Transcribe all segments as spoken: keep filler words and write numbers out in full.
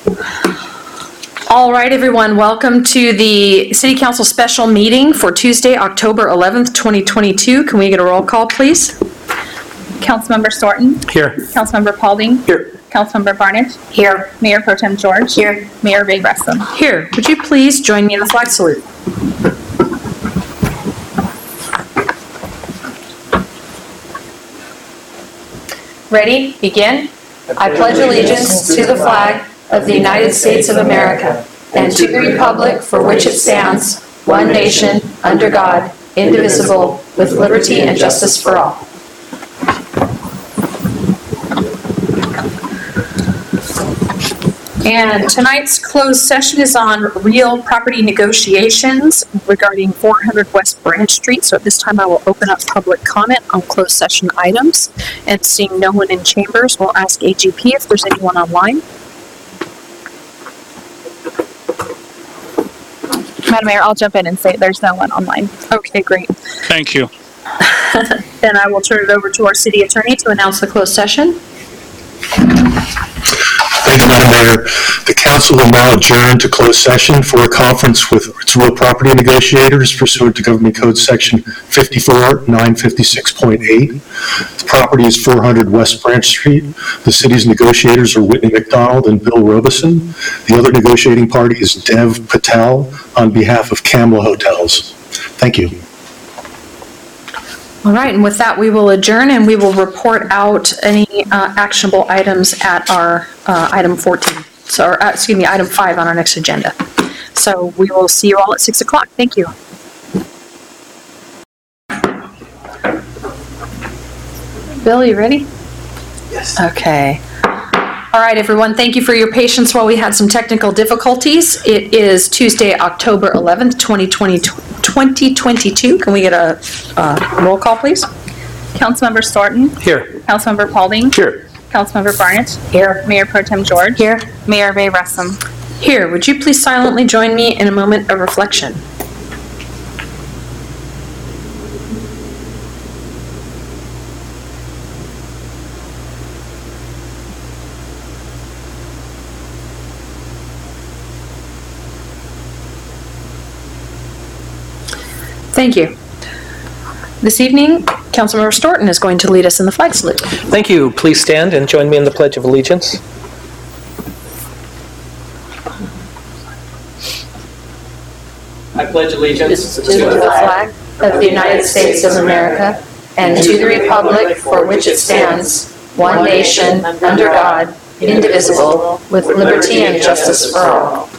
All right, everyone, welcome to the City Council special meeting for Tuesday, October eleventh, twenty twenty-two. Can we get a roll call, please? Councilmember Storton. Here. Councilmember Paulding. Here. Councilmember Barnett. Here. Mayor Pro Tem George. Here. Mayor Ray Russom. Here. Would you please join me in the flag salute? Ready? Begin. I pledge allegiance to the flag of the United States of America and to the republic for which it stands, one nation, under God, indivisible, with liberty and justice for all. And tonight's closed session is on real property negotiations regarding four hundred West Branch Street. So at this time, I will open up public comment on closed session items. And seeing no one in chambers, we'll ask A G P if there's anyone online. Madam Mayor, I'll jump in and say there's no one online. Okay, great. Thank you. Then I will turn it over to our city attorney to announce the closed session. Thank you, Madam Mayor. The council will now adjourn to closed session for a conference with its real property negotiators pursuant to Government Code Section fifty-four nine fifty-six point eight. The property is four hundred West Branch Street. The city's negotiators are Whitney McDonald and Bill Robeson. The other negotiating party is Dev Patel on behalf of Camla Hotels. Thank you. All right, and with that, we will adjourn and we will report out any uh, actionable items at our uh, item fourteen. So, or, uh, excuse me, item five on our next agenda. So we will see you all at six o'clock. Thank you. Bill, you ready? Yes. Okay. All right, everyone, thank you for your patience while we had some technical difficulties. It is Tuesday, October eleventh, twenty twenty-two. Can we get a uh, roll call, please? Councilmember Storton. Here. Councilmember Paulding. Here. Councilmember Barnett. Here. Mayor Pro Tem George. Here. Mayor Ray Russom. Here, would you please silently join me in a moment of reflection? Thank you. This evening, Councilmember Storton is going to lead us in the flag salute. Thank you. Please stand and join me in the Pledge of Allegiance. I pledge allegiance to the flag of the United States of America and to the republic for which it stands, one nation, under God, indivisible, with liberty and justice for all.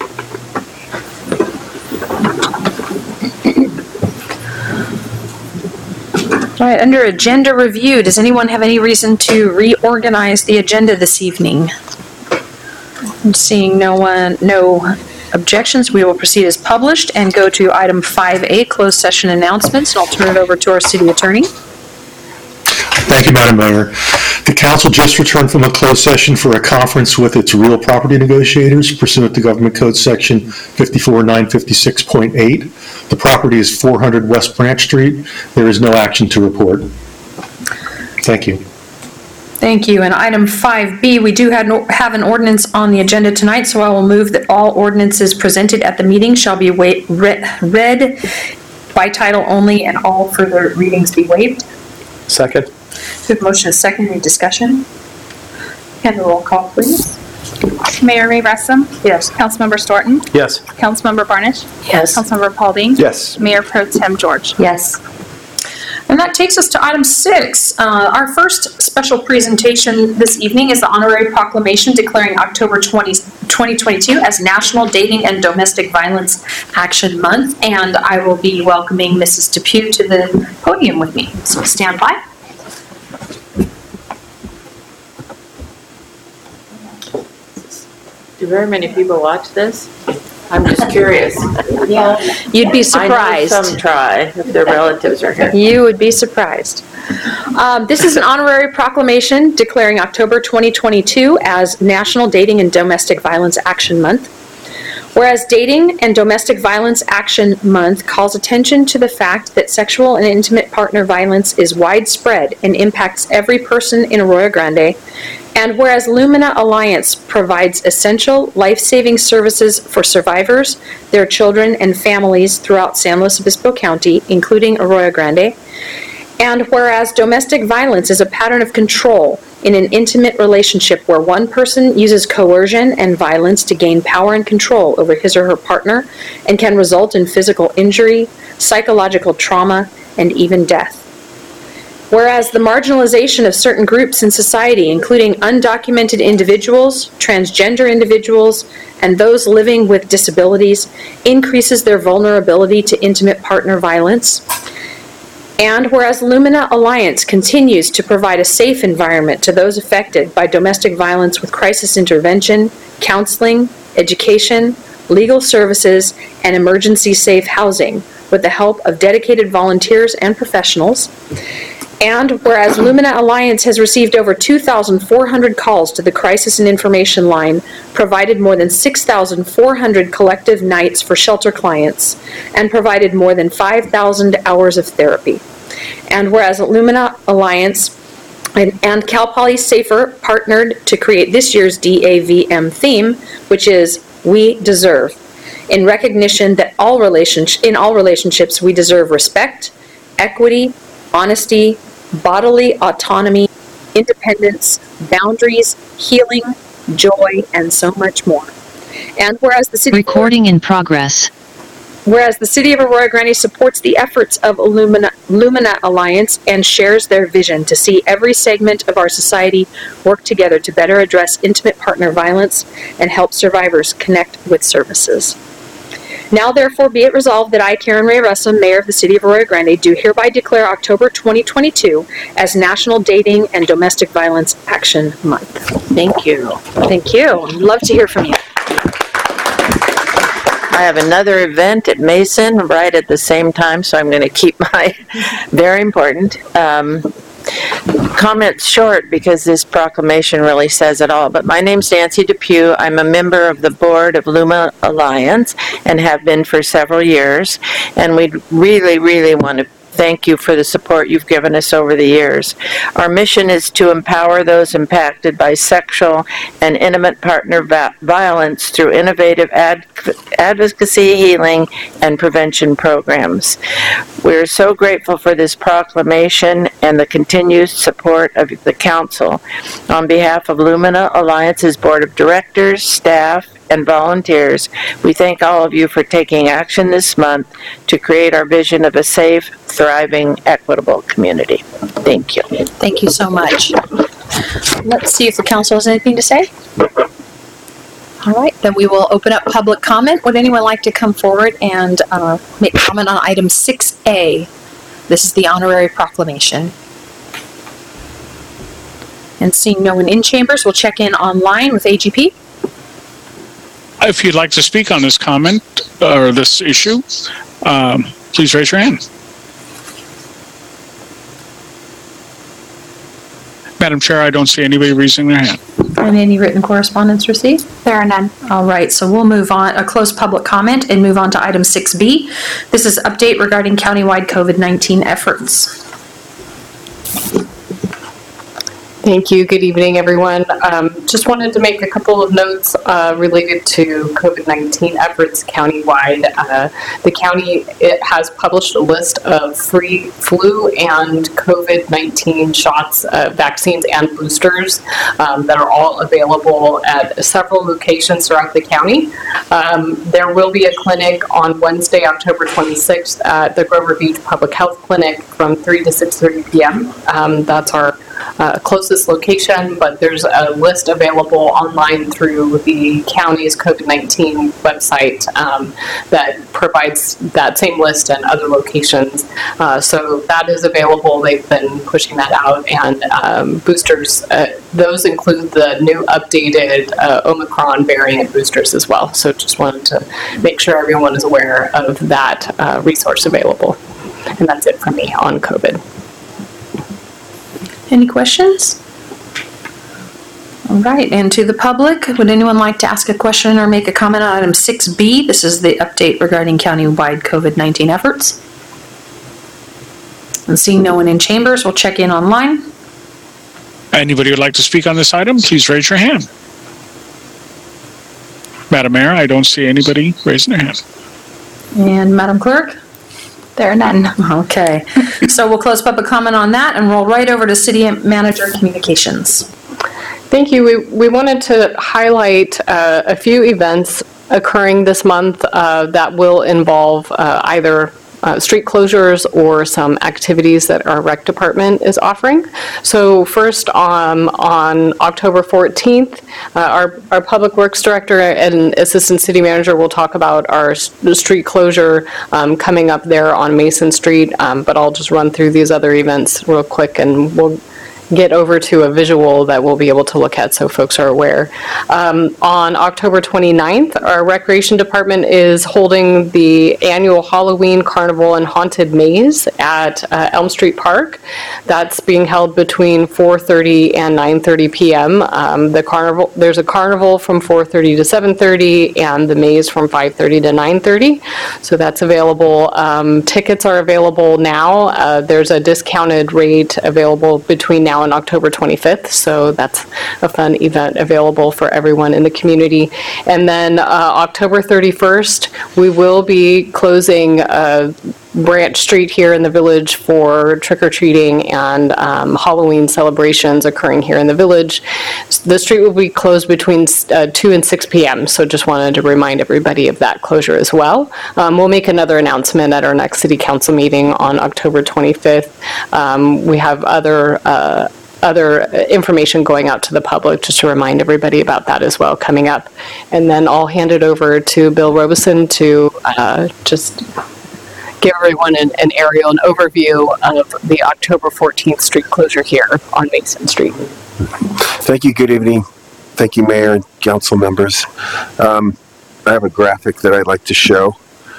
All right, under agenda review, does anyone have any reason to reorganize the agenda this evening? I'm seeing no one, no objections. We will proceed as published and go to item five A, closed session announcements, and I'll turn it over to our city attorney. Thank you, Madam Mayor. The council just returned from a closed session for a conference with its real property negotiators pursuant to Government Code Section fifty-four nine fifty-six point eight. The property is four hundred West Branch Street. There is no action to report. Thank you. Thank you. And item five B, we do have have an ordinance on the agenda tonight, so I will move that all ordinances presented at the meeting shall be wa- read, read by title only and all further readings be waived. Second. We have motion and second. Any discussion? And the roll call, please. Mayor Ray Russom. Yes. Councilmember Storton. Yes. Councilmember Barnett. Yes. Councilmember Paulding. Yes. Mayor Pro Tem George. Yes. And that takes us to item six. Uh, our first special presentation this evening is the honorary proclamation declaring October twentieth, twenty twenty-two as National Dating and Domestic Violence Action Month. And I will be welcoming Missus Depew to the podium with me. So stand by. Do very many people watch this? I'm just curious. Yeah. You'd be surprised. I know some try if their relatives are here. You would be surprised. Um, this is an honorary proclamation declaring October twenty twenty-two as National Dating and Domestic Violence Action Month. Whereas Dating and Domestic Violence Action Month calls attention to the fact that sexual and intimate partner violence is widespread and impacts every person in Arroyo Grande, And whereas Lumina Alliance provides essential life-saving services for survivors, their children, and families throughout San Luis Obispo County, including Arroyo Grande. And whereas domestic violence is a pattern of control in an intimate relationship where one person uses coercion and violence to gain power and control over his or her partner and can result in physical injury, psychological trauma, and even death. Whereas the marginalization of certain groups in society, including undocumented individuals, transgender individuals, and those living with disabilities, increases their vulnerability to intimate partner violence. And whereas Lumina Alliance continues to provide a safe environment to those affected by domestic violence with crisis intervention, counseling, education, legal services, and emergency safe housing with the help of dedicated volunteers and professionals. And whereas Lumina Alliance has received over two thousand four hundred calls to the Crisis and Information Line, provided more than six thousand four hundred collective nights for shelter clients, and provided more than five thousand hours of therapy. And whereas Lumina Alliance and, and Cal Poly Safer partnered to create this year's D A V M theme, which is We Deserve, in recognition that all relationsh- in all relationships we deserve respect, equity, honesty, bodily autonomy, independence, boundaries, healing, joy, and so much more. And whereas the city Recording in progress. Whereas the City of Arroyo Grande supports the efforts of Lumina, Lumina Alliance and shares their vision to see every segment of our society work together to better address intimate partner violence and help survivors connect with services. Now, therefore, be it resolved that I, Karen Ray Russell, Mayor of the City of Arroyo Grande, do hereby declare October twenty twenty-two as National Dating and Domestic Violence Action Month. Thank you. Thank you. I'd love to hear from you. I have another event at Mason right at the same time, so I'm going to keep my, very important, um, comments short because this proclamation really says it all. But my name's Nancy Depew. I'm a member of the board of Lumina Alliance and have been for several years. And we really, really want to thank you for the support you've given us over the years. Our mission is to empower those impacted by sexual and intimate partner va- violence through innovative ad- advocacy, healing, and prevention programs. We're so grateful for this proclamation and the continued support of the Council. On behalf of Lumina Alliance's Board of Directors, staff, and volunteers, we thank all of you for taking action this month to create our vision of a safe, thriving, equitable community. Thank you. Thank you so much. Let's see if the council has anything to say. All right, then we will open up public comment. Would anyone like to come forward and uh, make comment on item six A? This is the honorary proclamation. And seeing no one in chambers, we'll check in online with A G P. If you'd like to speak on this comment or this issue, um, please raise your hand. Madam Chair, I don't see anybody raising their hand. And any written correspondence received? There are none. All right, so we'll move on, a close public comment, and move on to item six B. This is update regarding countywide COVID nineteen efforts. Thank you. Good evening, everyone. Um, just wanted to make a couple of notes uh, related to COVID nineteen efforts countywide. Uh, the county it has published a list of free flu and COVID nineteen shots, uh, vaccines, and boosters um, that are all available at several locations throughout the county. Um, there will be a clinic on Wednesday, October twenty-sixth at the Grover Beach Public Health Clinic from three to six thirty p.m. Um, that's our Uh, closest location, but there's a list available online through the county's COVID nineteen website um, that provides that same list and other locations. Uh, so that is available. They've been pushing that out, and um, boosters, uh, those include the new updated uh, Omicron variant boosters as well. So just wanted to make sure everyone is aware of that uh, resource available. And that's it from me on COVID. Any questions? All right, and to the public, would anyone like to ask a question or make a comment on item six B? This is the update regarding countywide COVID nineteen efforts. And seeing no one in chambers, we'll check in online. Anybody would like to speak on this item, please raise your hand. Madam Mayor, I don't see anybody raising their hand. And Madam Clerk? There are none. Okay, so we'll close public comment on that and roll right over to City Manager Communications. Thank you. We, we wanted to highlight uh, a few events occurring this month uh, that will involve uh, either uh, street closures or some activities that our rec department is offering. So first, um, on October fourteenth, uh, our, our Public Works Director and Assistant City Manager will talk about our s- street closure um, coming up there on Mason Street, um, but I'll just run through these other events real quick and we'll get over to a visual that we'll be able to look at so folks are aware. Um, on October twenty-ninth, our Recreation Department is holding the annual Halloween Carnival and Haunted Maze at uh, Elm Street Park. That's being held between four thirty and nine thirty p.m. Um, the carnival, there's a carnival from four thirty to seven thirty and the maze from five thirty to nine thirty. So that's available. Um, tickets are available now. Uh, there's a discounted rate available between now on October twenty-fifth, so that's a fun event available for everyone in the community. And then uh, October thirty-first, we will be closing uh, Branch Street here in the village for trick-or-treating and um, Halloween celebrations occurring here in the village. The street will be closed between uh, two and six p.m., so just wanted to remind everybody of that closure as well. Um, we'll make another announcement at our next City Council meeting on October twenty-fifth. Um, we have other uh, other information going out to the public just to remind everybody about that as well coming up. And then I'll hand it over to Bill Robeson to uh, just give everyone an, an aerial, an overview of the October fourteenth street closure here on Mason Street. Thank you. Good evening. Thank you, Mayor and council members. Um, I have a graphic that I'd like to show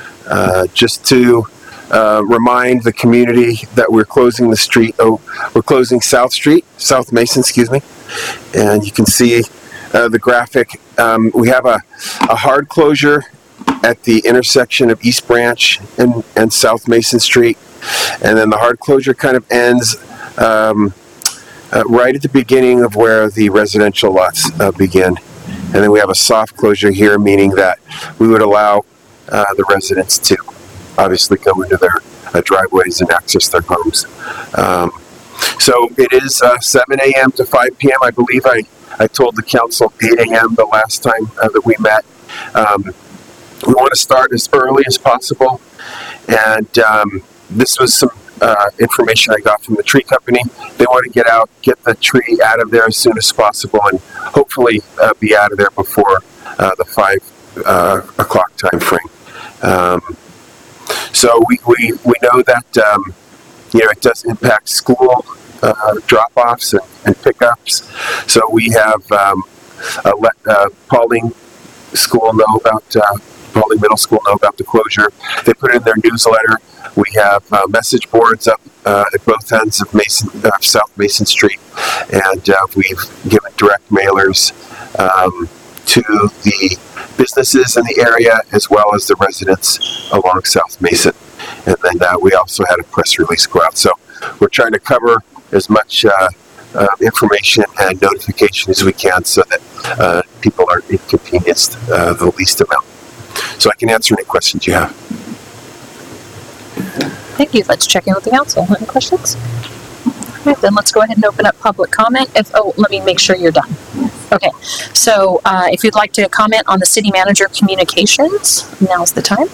uh, just to uh, remind the community that we're closing the street. Oh, we're closing South Street, South Mason, excuse me. And you can see uh, the graphic. Um, we have a, a hard closure at the intersection of East Branch and, and South Mason Street. And then the hard closure kind of ends um, uh, right at the beginning of where the residential lots uh, begin. And then we have a soft closure here, meaning that we would allow uh, the residents to obviously go into their uh, driveways and access their homes. Um, so it is uh, seven a.m. to five p.m. I believe I, I told the council eight a.m. the last time uh, that we met. Um, we want to start as early as possible. And um, this was some uh, information I got from the tree company. They want to get out, get the tree out of there as soon as possible, and hopefully uh, be out of there before uh, the five uh, o'clock time frame. Um, so we, we, we know that um, you know it does impact school uh, drop-offs and, and pickups. So we have um, uh, let uh, Paulding School know about uh, Paulding Middle School know about the closure. They put it in their newsletter. We have uh, message boards up uh, at both ends of Mason, uh, South Mason Street, and uh, we've given direct mailers um, to the businesses in the area as well as the residents along South Mason. And then uh, we also had a press release go out. So we're trying to cover as much uh, uh, information and notification as we can so that uh, people are inconvenienced uh, the least amount. So I can answer any questions you have. Thank you. Let's check in with the council. Any questions? All right, then let's go ahead and open up public comment. If oh, let me make sure you're done. Okay, so uh, if you'd like to comment on the city manager communications, now's the time.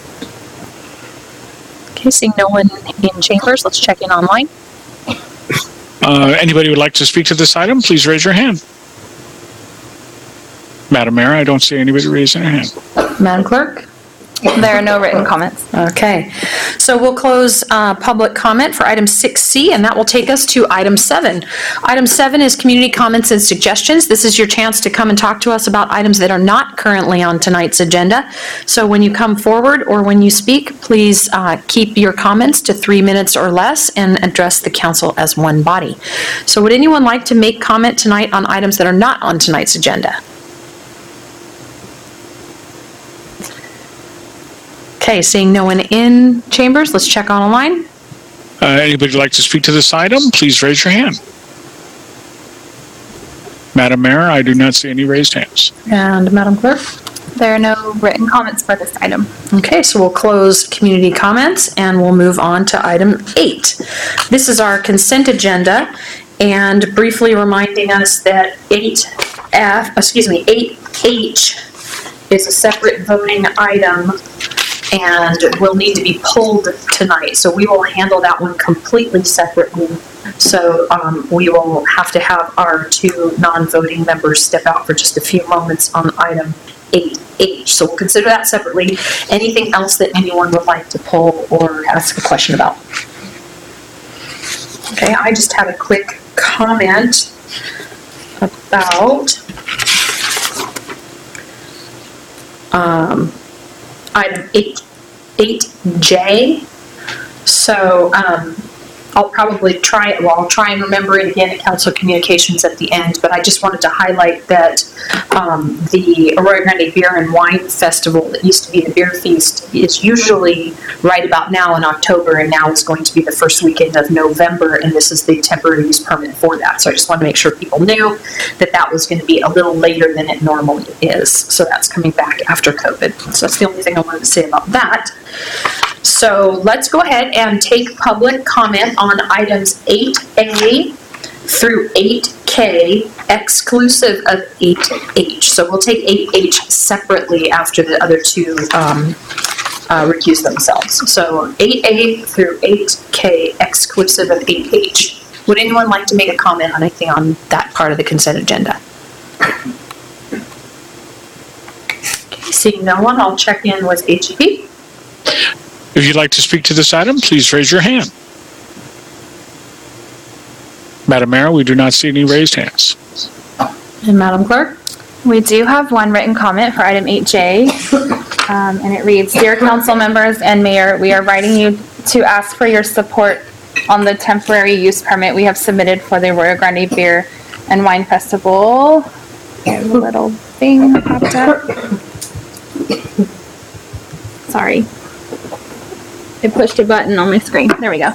Okay, seeing no one in chambers, let's check in online. Uh, anybody would like to speak to this item, please raise your hand. Madam Mayor, I don't see anybody raising their hand. Madam Clerk? There are no written comments. Okay, so we'll close uh, public comment for item six C, and that will take us to item seven. Item seven is community comments and suggestions. This is your chance to come and talk to us about items that are not currently on tonight's agenda. So when you come forward or when you speak, please uh, keep your comments to three minutes or less and address the council as one body. So would anyone like to make comment tonight on items that are not on tonight's agenda? Okay, seeing no one in chambers, let's check on online. Uh, anybody like to speak to this item, please raise your hand. Madam Mayor, I do not see any raised hands. And Madam Clerk? There are no written comments for this item. Okay, so we'll close community comments and we'll move on to item eight. This is our consent agenda, and briefly reminding us that eight F, excuse me, eight H is a separate voting item and will need to be pulled tonight. So we will handle that one completely separately. So um, we will have to have our two non-voting members step out for just a few moments on item eight H. So we'll consider that separately. Anything else that anyone would like to pull or ask a question about? Okay, I just have a quick comment about um, item eight, eight J. So um, I'll probably try it, well, I'll try and remember it again at council communications at the end, but I just wanted to highlight that um, the Arroyo Grande Beer and Wine Festival that used to be the Beer Feast is usually right about now in October, and now it's going to be the first weekend of November, and this is the temporary use permit for that. So I just wanted to make sure people knew that that was going to be a little later than it normally is. So that's coming back after COVID. So that's the only thing I wanted to say about that. So let's go ahead and take public comment on items eight A through eight K, exclusive of eight H. So we'll take eight H separately after the other two um, uh, recuse themselves. So eight A through eight K, exclusive of eight H. Would anyone like to make a comment on anything on that part of the consent agenda? Okay, seeing no one, I'll check in with H E P. If you'd like to speak to this item, please raise your hand. Madam Mayor, we do not see any raised hands. And Madam Clerk? We do have one written comment for item eight J, um, and it reads, Dear council members and mayor, we are writing you to ask for your support on the temporary use permit we have submitted for the Arroyo Grande Beer and Wine Festival. A little thing popped up. Sorry. I pushed a button on my screen. There we go.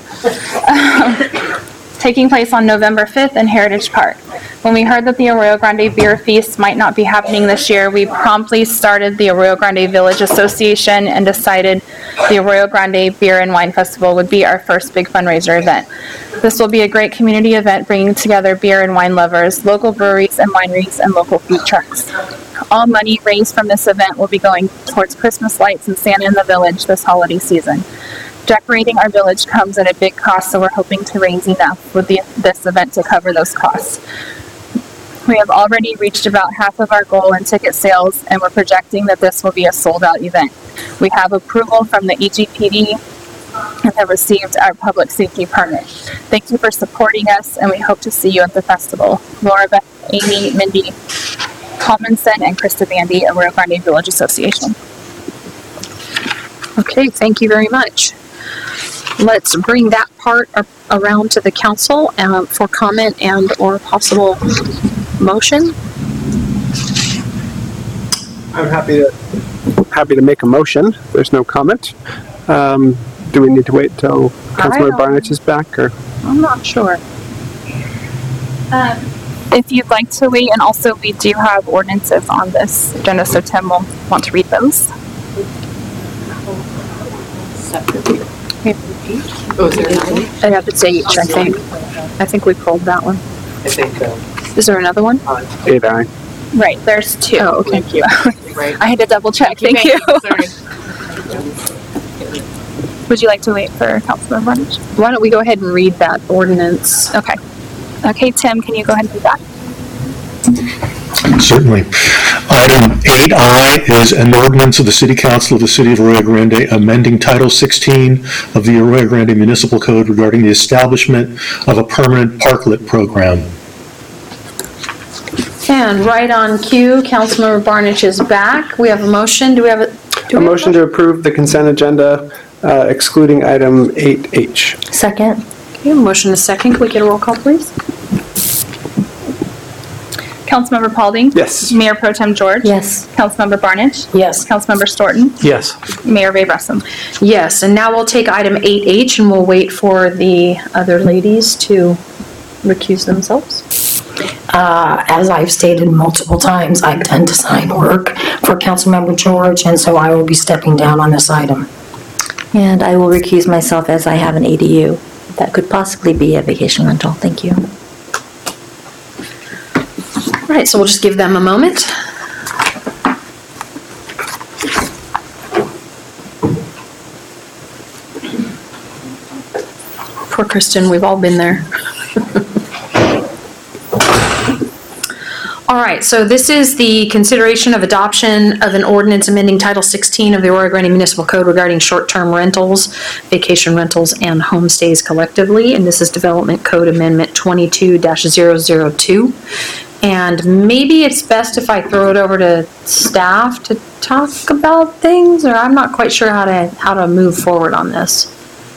Taking place on November fifth in Heritage Park. When we heard that the Arroyo Grande Beer Feast might not be happening this year, we promptly started the Arroyo Grande Village Association and decided the Arroyo Grande Beer and Wine Festival would be our first big fundraiser event. This will be a great community event bringing together beer and wine lovers, local breweries and wineries, and local food trucks. All money raised from this event will be going towards Christmas lights and Santa in the village this holiday season. Decorating our village comes at a big cost, so we're hoping to raise enough with the, this event to cover those costs. We have already reached about half of our goal in ticket sales, and we're projecting that this will be a sold-out event. We have approval from the E G P D and have received our public safety permit. Thank you for supporting us, and we hope to see you at the festival. Laura, Beth, Amy, Mindy, Colmanson, and Krista Bandy, Arroyo Grande Village Association. Okay, thank you very much. Let's bring that part around to the council um, for comment and or possible motion. I'm happy to happy to make a motion. There's no comment. Um, do we need to wait till Councilor Barnich is back, or? I'm not sure. Um, if you'd like to wait, and also we do have ordinances on this agenda, so Tim will want to read those. Oh, is there another one? I have to H, I think. I think we pulled that one. I think, uh, Is there another one? Eight I. Right, there's two. Oh, okay. Thank you. right. I had to double check. Thank you. Sorry. Would you like to wait for Councilman Barnich? Why don't we go ahead and read that ordinance? Okay. Okay, Tim, can you go ahead and do that? Certainly. Item eight I is an ordinance of the City Council of the City of Arroyo Grande amending Title sixteen of the Arroyo Grande Municipal Code regarding the establishment of a permanent parklet program. And right on cue, Councilmember Barnich is back. We have a motion. Do we have a? Do A we motion to approve the consent agenda, uh, excluding item eight H. Second. Okay, motion is second. Can we get a roll call, please? Councilmember Paulding? Yes. Mayor Pro Tem George? Yes. Councilmember Barnich? Yes. Councilmember Storton? Yes. Mayor Ray Russum? Yes, and now we'll take item eight H and we'll wait for the other ladies to recuse themselves. Uh, as I've stated multiple times, I tend to sign work for Councilmember George, and so I will be stepping down on this item. And I will recuse myself as I have an A D U. That could possibly be a vacation rental. Thank you. All right, so we'll just give them a moment. Poor Kristen, we've all been there. All right, so this is the consideration of adoption of an ordinance amending Title sixteen of the Arroyo Grande Municipal Code regarding short-term rentals, vacation rentals, and homestays collectively. And this is Development Code Amendment twenty-two dash zero zero two. And maybe it's best if I throw it over to staff to talk about things, or I'm not quite sure how to how to move forward on this.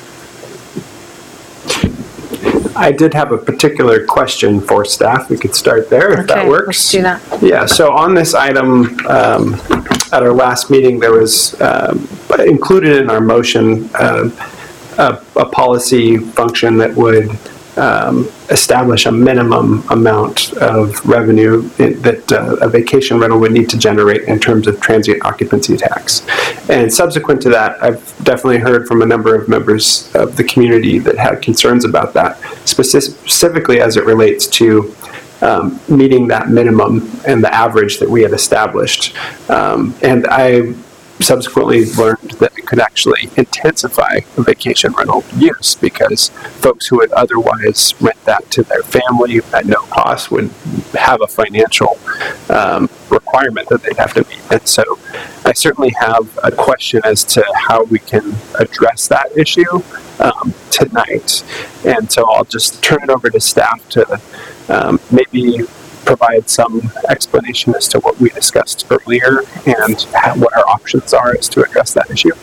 I did have a particular question for staff. We could start there if Okay, that works. let's do that. Yeah, so on this item, um, at our last meeting, there was um, included in our motion uh, a, a policy function that would um, establish a minimum amount of revenue in, that uh, a vacation rental would need to generate in terms of transient occupancy tax. And subsequent to that, I've definitely heard from a number of members of the community that had concerns about that, specific, specifically as it relates to um, meeting that minimum and the average that we had established. Um, and I subsequently learned that it could actually intensify vacation rental use because folks who would otherwise rent that to their family at no cost would have a financial um, requirement that they'd have to meet. And so I certainly have a question as to how we can address that issue um, tonight. And so I'll just turn it over to staff to um, maybe provide some explanation as to what we discussed earlier and how, what our options are as to address that issue.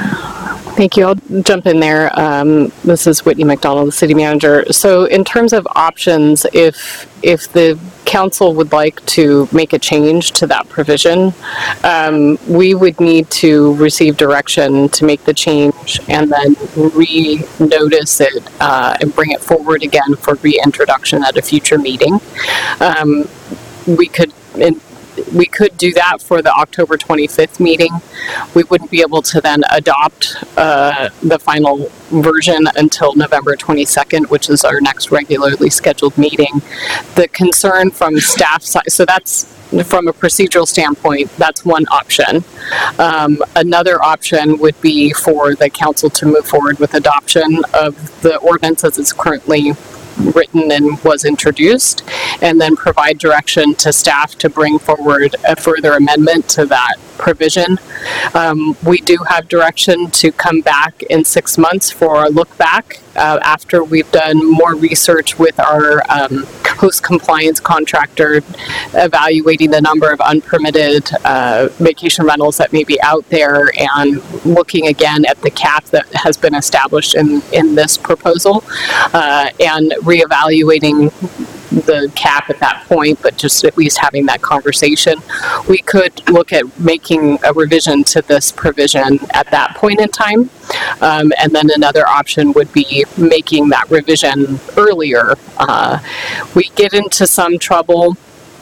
Thank you. I'll jump in there. Um, this is Whitney McDonald, the city manager. So in terms of options, if if the council would like to make a change to that provision, um, we would need to receive direction to make the change and then re-notice it uh, and bring it forward again for reintroduction at a future meeting. Um, we could in, we could do that for the October twenty-fifth meeting. We wouldn't be able to then adopt uh, the final version until November twenty-second, which is our next regularly scheduled meeting. The concern from staff side, so that's from a procedural standpoint, that's one option. Um, another option would be for the council to move forward with adoption of the ordinance as it's currently written and was introduced, and then provide direction to staff to bring forward a further amendment to that provision. Um, we do have direction to come back in six months for a look back uh, after we've done more research with our um, host compliance contractor, evaluating the number of unpermitted uh, vacation rentals that may be out there and looking again at the cap that has been established in, in this proposal uh, and reevaluating the cap at that point, but just at least having that conversation. We could look at making a revision to this provision at that point in time. Um, and then another option would be making that revision earlier. Uh, we get into some trouble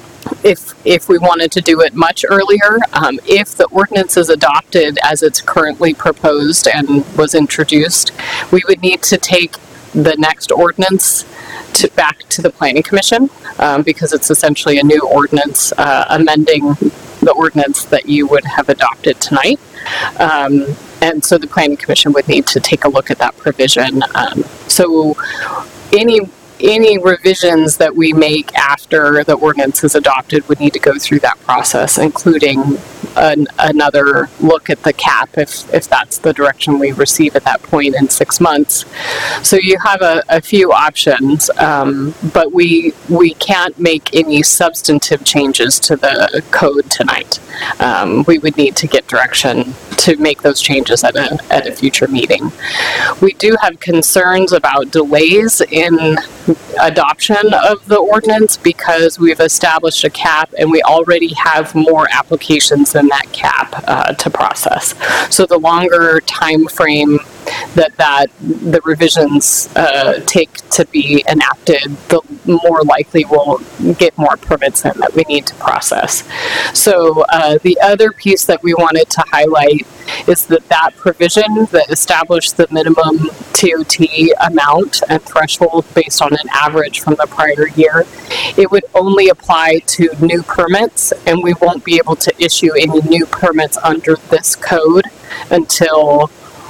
if if we wanted to do it much earlier. Um, if the ordinance is adopted as it's currently proposed and was introduced, we would need to take the next ordinance to, back to the Planning Commission um, because it's essentially a new ordinance uh, amending the ordinance that you would have adopted tonight. Um, and so the Planning Commission would need to take a look at that provision. Um, so any any revisions that we make after the ordinance is adopted would need to go through that process, including an, another look at the cap if, if that's the direction we receive at that point in six months. So you have a, a few options, um, but we we can't make any substantive changes to the code tonight. Um, we would need to get direction to make those changes at a, at a future meeting. We do have concerns about delays in adoption of the ordinance because we've established a cap and we already have more applications than that cap uh, to process. So the longer time frame that that the revisions uh, take to be enacted, the more likely we'll get more permits in that we need to process. So uh, the other piece that we wanted to highlight is that that provision that established the minimum T O T amount and threshold based on an average from the prior year, it would only apply to new permits, and we won't be able to issue any new permits under this code until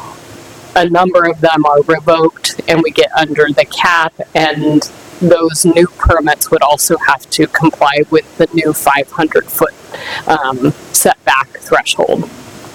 a number of them are revoked and we get under the cap, and those new permits would also have to comply with the new five hundred foot um, setback threshold.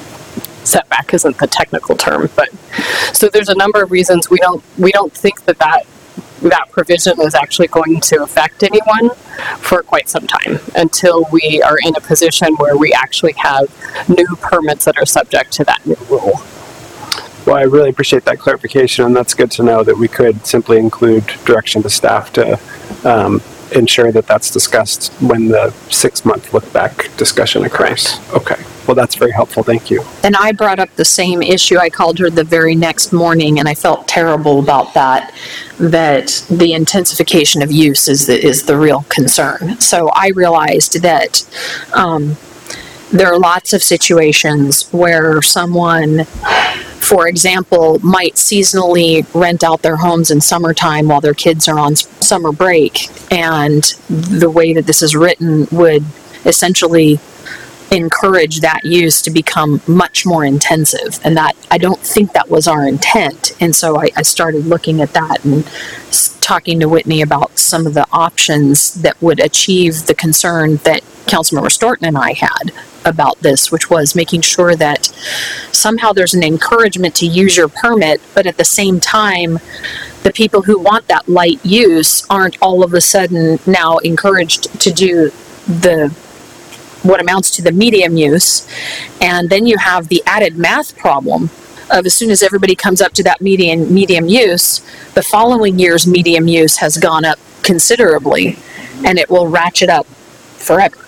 Setback isn't the technical term, but so there's a number of reasons we don't we don't think that that that provision is actually going to affect anyone for quite some time until we are in a position where we actually have new permits that are subject to that new rule. Well, I really appreciate that clarification, and that's good to know that we could simply include direction to staff to um, ensure that that's discussed when the six-month look-back discussion occurs. Okay. Well, that's very helpful. Thank you. And I brought up the same issue. I called her the very next morning, and I felt terrible about that, that the intensification of use is the, is the real concern. So I realized that um, there are lots of situations where someone, for example, might seasonally rent out their homes in summertime while their kids are on summer break, and the way that this is written would essentially encourage that use to become much more intensive, and that I don't think that was our intent. And so I, I started looking at that and s- talking to Whitney about some of the options that would achieve the concern that Councilmember Storton and I had about this, which was making sure that somehow there's an encouragement to use your permit, but at the same time, the people who want that light use aren't all of a sudden now encouraged to do the what amounts to the medium use. And then you have the added math problem of as soon as everybody comes up to that median medium use, the following year's medium use has gone up considerably, and it will ratchet up forever.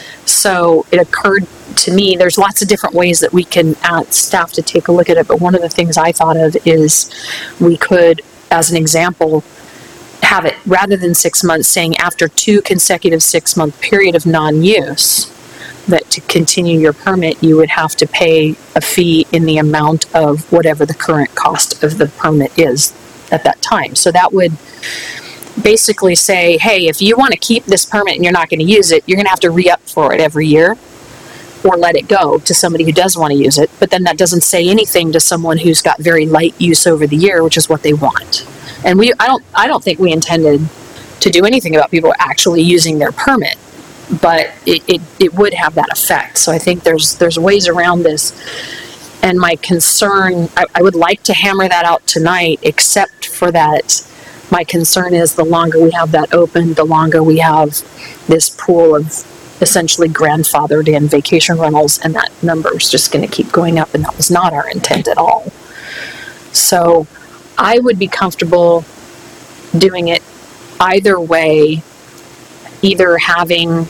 So it occurred to me, there's lots of different ways that we can ask staff to take a look at it, but one of the things I thought of is we could, as an example, have it, rather than six months, saying after two consecutive six-month period of non-use, that to continue your permit, you would have to pay a fee in the amount of whatever the current cost of the permit is at that time. So that would basically say, hey, if you want to keep this permit and you're not going to use it, you're going to have to re-up for it every year, or let it go to somebody who does want to use it. But then that doesn't say anything to someone who's got very light use over the year, which is what they want. And we, I don't, I don't think we intended to do anything about people actually using their permit, but it, it, it would have that effect. So I think there's, there's ways around this. And my concern, I, I would like to hammer that out tonight, except for that my concern is the longer we have that open, the longer we have this pool of essentially grandfathered in vacation rentals, and that number is just going to keep going up, and that was not our intent at all. So I would be comfortable doing it either way, either having,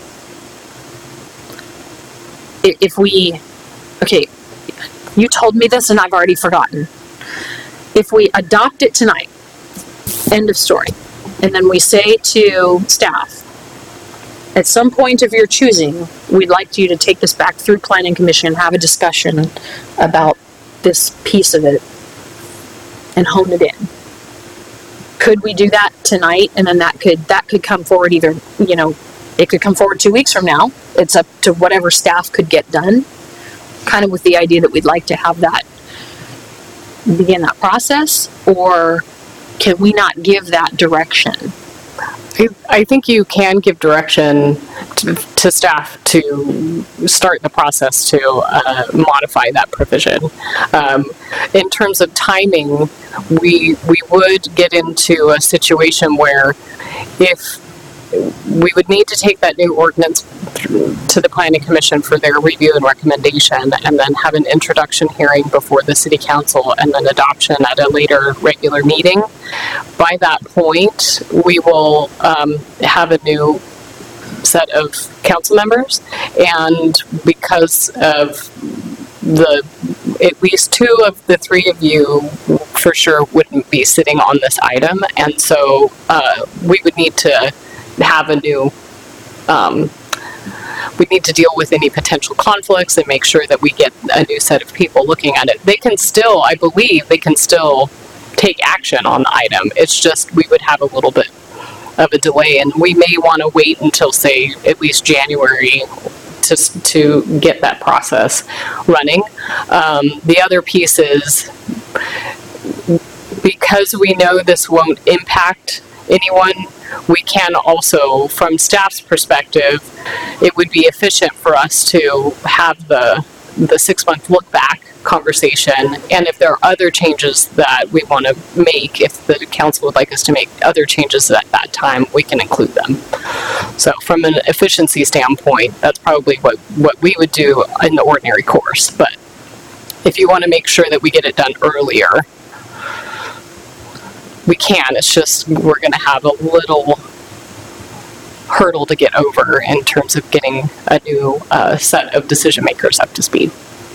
if we, okay, you told me this and I've already forgotten. If we adopt it tonight, end of story, and then we say to staff, at some point of your choosing, we'd like you to take this back through Planning Commission and have a discussion about this piece of it and hone it in. Could we do that tonight? And then that could, that could come forward either, you know, it could come forward two weeks from now. It's up to whatever staff could get done, kind of with the idea that we'd like to have that, begin that process, or can we not give that direction? I think you can give direction to, to staff to start the process to uh, modify that provision. Um, in terms of timing, we we would get into a situation where if we would need to take that new ordinance to the Planning Commission for their review and recommendation, and then have an introduction hearing before the City Council, and then adoption at a later regular meeting. By that point, we will um, have a new set of council members, and because of the, at least two of the three of you for sure wouldn't be sitting on this item. And so uh, we would need to have a new, um, we need to deal with any potential conflicts and make sure that we get a new set of people looking at it. They can still, I believe, they can still take action on the item. It's just we would have a little bit of a delay, and we may want to wait until, say, at least January to, to get that process running. Um, the other piece is, because we know this won't impact anyone, we can also, from staff's perspective, it would be efficient for us to have the the six-month look-back conversation, and if there are other changes that we want to make, if the council would like us to make other changes at that time, we can include them. So from an efficiency standpoint, that's probably what, what we would do in the ordinary course. But if you want to make sure that we get it done earlier, we can. It's just we're going to have a little hurdle to get over in terms of getting a new uh, set of decision makers up to speed.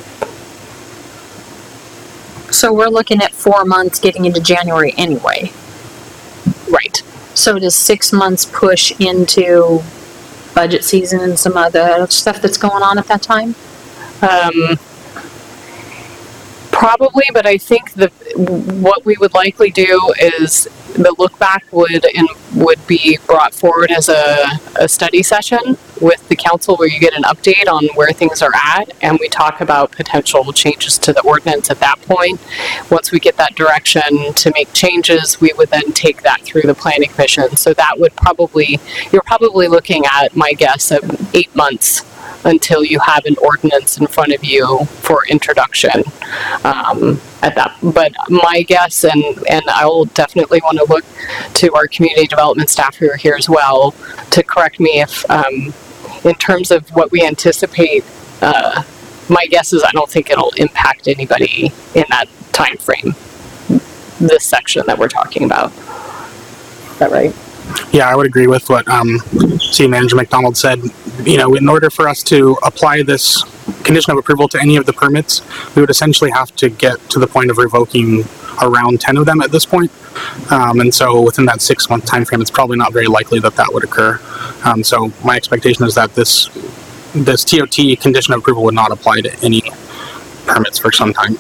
So we're looking at four months getting into January anyway. Right. So does six months push into budget season and some other stuff that's going on at that time? Um, probably, but I think the what we would likely do is the look back would in, would be brought forward as a, a study session with the council where you get an update on where things are at, and we talk about potential changes to the ordinance at that point. Once we get that direction to make changes, we would then take that through the planning commission. So that would probably, you're probably looking at, my guess, of eight months until you have an ordinance in front of you for introduction um, at that. But my guess, and, and I'll definitely want to look to our community development staff who are here as well to correct me if, um, in terms of what we anticipate, uh, my guess is I don't think it'll impact anybody in that time frame, this section that we're talking about. Is that right? Yeah, I would agree with what um, City Manager McDonald said. You know, in order for us to apply this condition of approval to any of the permits, we would essentially have to get to the point of revoking around ten of them at this point. Um, and so within that six-month time frame, it's probably not very likely that that would occur. Um, so my expectation is that this this T O T condition of approval would not apply to any permits for some time.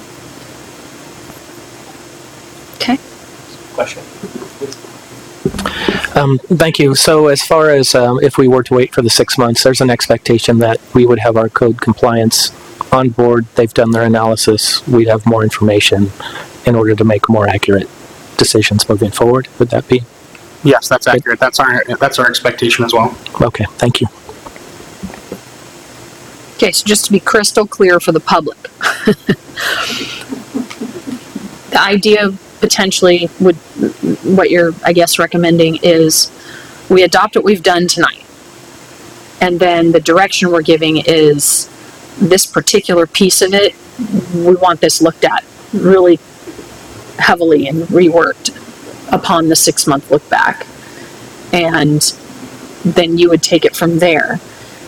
Okay. Question. Um, thank you. So as far as um, if we were to wait for the six months, there's an expectation that we would have our code compliance on board. They've done their analysis. We'd have more information in order to make more accurate decisions moving forward. Would that be? Yes, that's accurate. That's our that's our expectation as well. Okay, thank you. Okay, so just to be crystal clear for the public, the idea potentially would, what you're, I guess, recommending is we adopt what we've done tonight. And then the direction we're giving is this particular piece of it, we want this looked at really heavily and reworked upon the six-month look back. And then you would take it from there.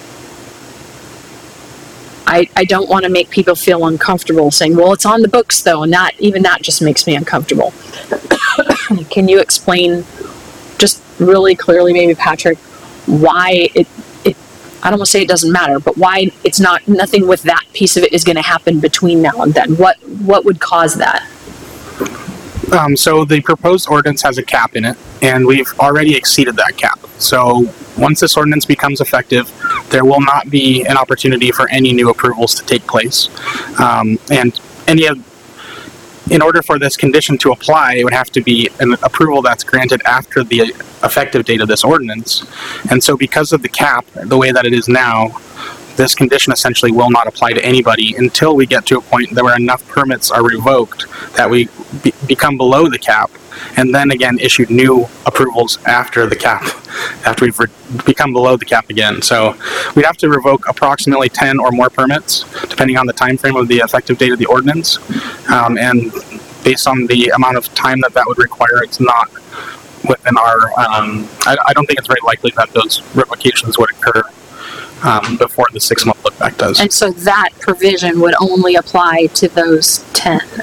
I, I don't want to make people feel uncomfortable saying, well, it's on the books though, and that even that just makes me uncomfortable. Can you explain just really clearly, maybe Patrick, why it, it, I don't want to say it doesn't matter, but why it's not, nothing with that piece of it is going to happen between now and then? What, what would cause that? Um, so the proposed ordinance has a cap in it, and we've already exceeded that cap. So once this ordinance becomes effective, there will not be an opportunity for any new approvals to take place. Um, and any of, in order for this condition to apply, it would have to be an approval that's granted after the effective date of this ordinance. And so because of the cap, the way that it is now, this condition essentially will not apply to anybody until we get to a point where enough permits are revoked that we be- become below the cap, and then again issue new approvals after the cap, after we've re- become below the cap again. So we'd have to revoke approximately ten or more permits, depending on the time frame of the effective date of the ordinance. Um, and based on the amount of time that that would require, it's not within our, um, I, I don't think it's very likely that those revocations would occur Um, before the six-month look back does. And so that provision would only apply to those ten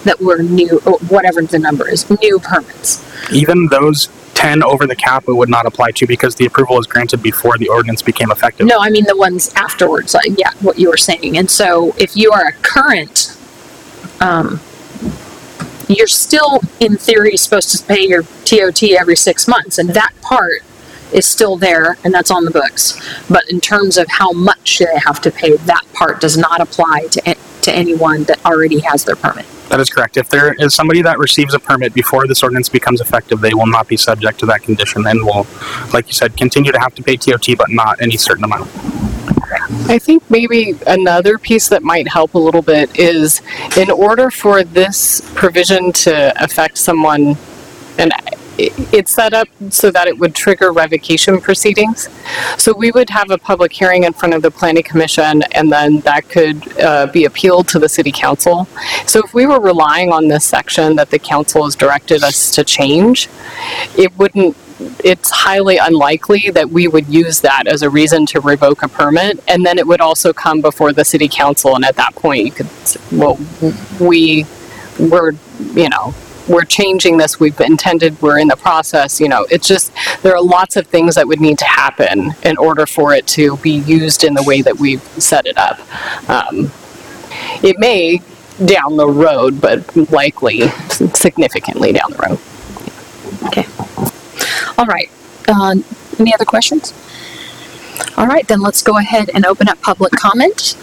that were new, or whatever the number is, new permits. Even those ten over the cap, it would not apply to because the approval was granted before the ordinance became effective. No, I mean the ones afterwards, like, yeah, what you were saying. And so if you are a current, um, you're still, in theory, supposed to pay your T O T every six months, and that part is still there, and that's on the books. But in terms of how much they have to pay, that part does not apply to to anyone that already has their permit. That is correct. If there is somebody that receives a permit before this ordinance becomes effective, they will not be subject to that condition and will, like you said, continue to have to pay T O T, but not any certain amount. I think maybe another piece that might help a little bit is in order for this provision to affect someone, and it's set up so that it would trigger revocation proceedings. So we would have a public hearing in front of the Planning Commission, and then that could uh, be appealed to the City Council. So if we were relying on this section that the council has directed us to change, it wouldn't, it's highly unlikely that we would use that as a reason to revoke a permit, and then it would also come before the City Council, and at that point you could, well, we were, you know, we're changing this, we've intended, we're in the process, you know, it's just, there are lots of things that would need to happen in order for it to be used in the way that we've set it up. Um, it may down the road, but likely significantly down the road. Okay. All right. Uh, any other questions? All right, then let's go ahead and open up public comment.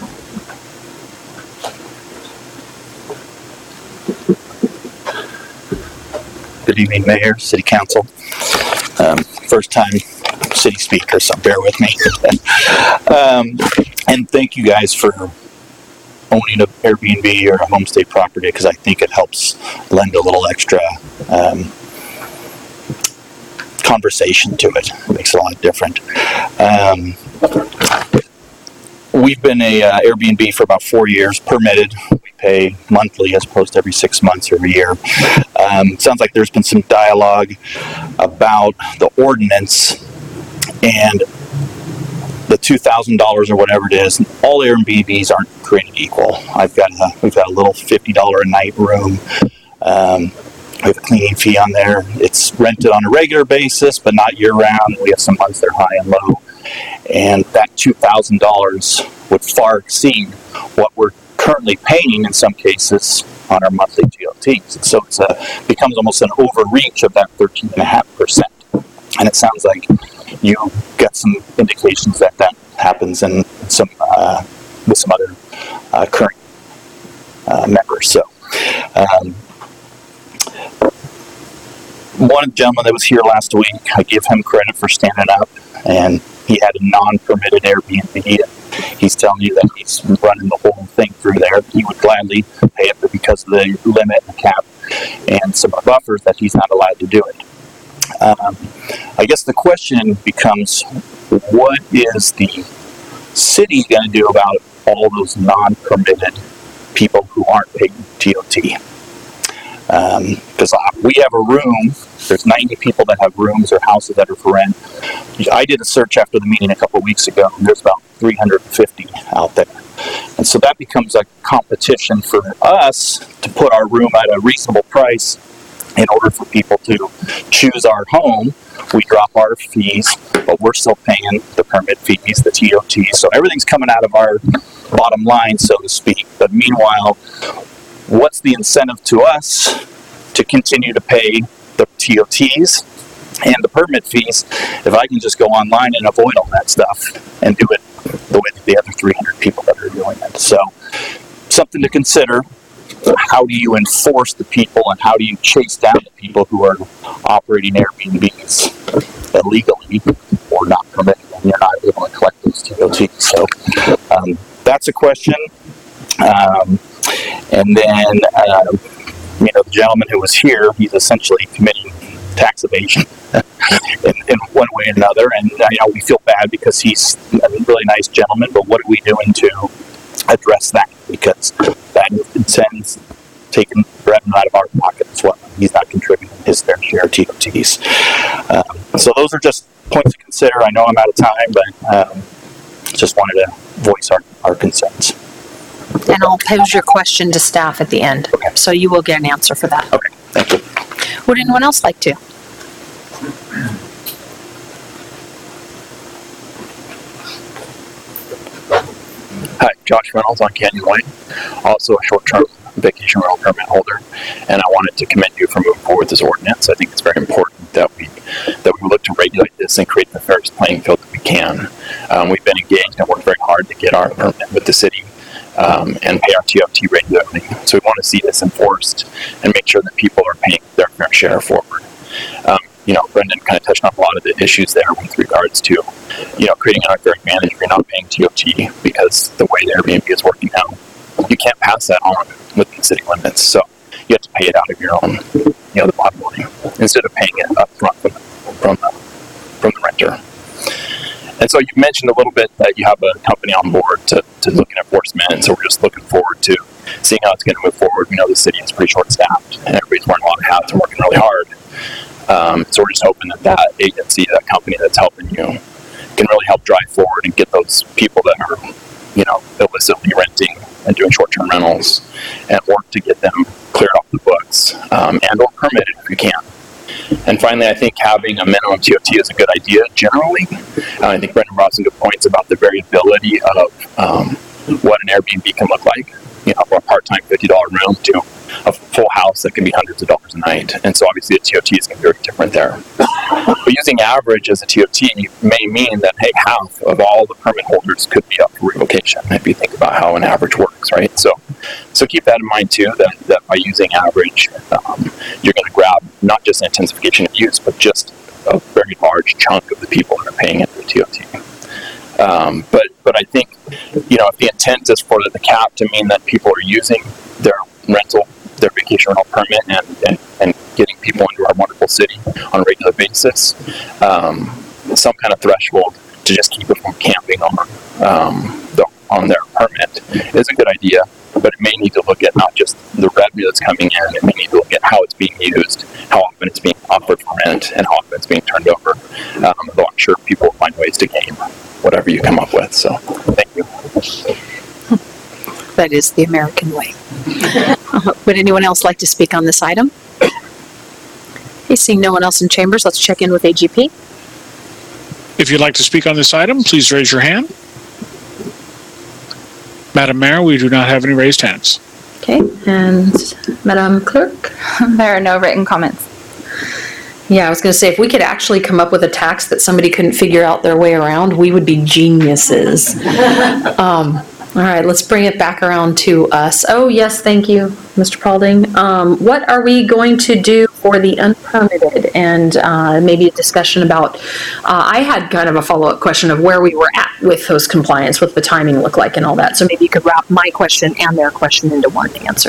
Good evening, Mayor, City Council. Um, first time city speaker, so bear with me. um, and thank you guys for owning an Airbnb or a homestay property, because I think it helps lend a little extra um, conversation to it. It makes it a lot different. Um, we've been a uh, Airbnb for about four years, permitted. We pay monthly as opposed to every six months or every year. Um, sounds like there's been some dialogue about the ordinance and the two thousand dollars or whatever it is. All Airbnbs aren't created equal. I've got a, we've got a little fifty dollars a night room. Um, we have a cleaning fee on there. It's rented on a regular basis, but not year round. We have some months they're high and low. And that two thousand dollars would far exceed what we're currently paying in some cases on our monthly T O Ts. So it's a, becomes almost an overreach of that thirteen point five percent. And it sounds like you got some indications that that happens in some uh, with some other uh, current uh, members. So um, one gentleman that was here last week, I give him credit for standing up, and he had a non-permitted Airbnb. He's telling you that he's running the whole thing through there. He would gladly pay it, but because of the limit and the cap and some buffers, that he's not allowed to do it. Um, I guess the question becomes, what is the city going to do about all those non-permitted people who aren't paying T O T? Because um, we have a room, there's ninety people that have rooms or houses that are for rent. I did a search after the meeting a couple of weeks ago, and there's about three hundred fifty out there. And so that becomes a competition for us to put our room at a reasonable price in order for people to choose our home. We drop our fees, but we're still paying the permit fees, the T O Ts. So everything's coming out of our bottom line, so to speak. But meanwhile, what's the incentive to us to continue to pay the T O Ts and the permit fees if I can just go online and avoid all that stuff and do it the way that the other three hundred people that are doing it? So something to consider. How do you enforce the people, and how do you chase down the people who are operating Airbnbs illegally or not permitted, and you're not able to collect those T O Ts? So um, that's a question. Um, and then, uh, you know, the gentleman who was here, he's essentially committing tax evasion in, in one way or another. And, uh, you know, we feel bad because he's a really nice gentleman, but what are we doing to address that? Because that intends taking revenue out of our pocket as well. He's not contributing his fair share of T O Ts. Um, so those are just points to consider. I know I'm out of time, but um, just wanted to voice our, our concerns. And I'll pose your question to staff at the end. Okay. So you will get an answer for that. Okay, thank you. Would anyone else like to? Hi, Josh Reynolds on Canyon Lane, also a short-term vacation rental permit holder, and I wanted to commend you for moving forward with this ordinance. I think it's very important that we that we look to regulate this and create the fairest playing field that we can. Um, we've been engaged and worked very hard to get our permit with the city um, and pay our T O T regularly. So we want to see this enforced and make sure that people are paying their fair share forward. Um, you know, Brendan kind of touched on a lot of the issues there with regards to, you know, creating an unfair advantage if you're not paying T O T, because the way the Airbnb is working now, you can't pass that on within the city limits. So you have to pay it out of your own, you know, the bottom line, instead of paying it up front from, from, the, from the renter. And so you mentioned a little bit that you have a company on board to, to look at enforcement, and so we're just looking forward to seeing how it's going to move forward. We know the city is pretty short-staffed, and everybody's wearing a lot of hats and working really hard. Um, so we're just hoping that that agency, that company that's helping you, can really help drive forward and get those people that are, you know, illicitly renting and doing short-term rentals, and work to get them cleared off the books, um, and or permitted if you can. And finally, I think having a minimum T O T is a good idea generally. Uh, I think Brendan brought some good points about the variability of um, what an Airbnb can look like. You know, from a part-time fifty dollar room to a full house that can be hundreds of dollars a night. And so obviously the T O T is going to be very different there. But using average as a T O T may mean that, hey, half of all the permit holders could be up for revocation, if you think about how an average works, right? So so keep that in mind too, that, that by using average, um, you're going to grab not just intensification of use, but just a very large chunk of the people that are paying into the T O T. Um, but but I think, you know, if the intent is for the cap to mean that people are using their rental, their vacation rental permit, and, and, and getting people into our wonderful city on a regular basis, um, some kind of threshold to just keep it from camping on um, the, on their permit is a good idea. But it may need to look at not just the revenue that's coming in, it may need to look at how it's being used, how often it's being offered for rent, and how often it's being turned over. Um, though I'm sure people will find ways to game whatever you come up with. So, thank you. That is the American way. Would anyone else like to speak on this item? Okay, seeing no one else in chambers, let's check in with A G P. If you'd like to speak on this item, please raise your hand. Madam Mayor, we do not have any raised hands. Okay, and Madam Clerk? There are no written comments. Yeah, I was going to say, if we could actually come up with a tax that somebody couldn't figure out their way around, we would be geniuses. um, all right, let's bring it back around to us. Oh, yes, thank you, Mister Paulding. Um, what are we going to do for the unpermitted? And uh, maybe a discussion about, uh, I had kind of a follow-up question of where we were at with those compliance, what the timing looked like and all that. So maybe you could wrap my question and their question into one answer.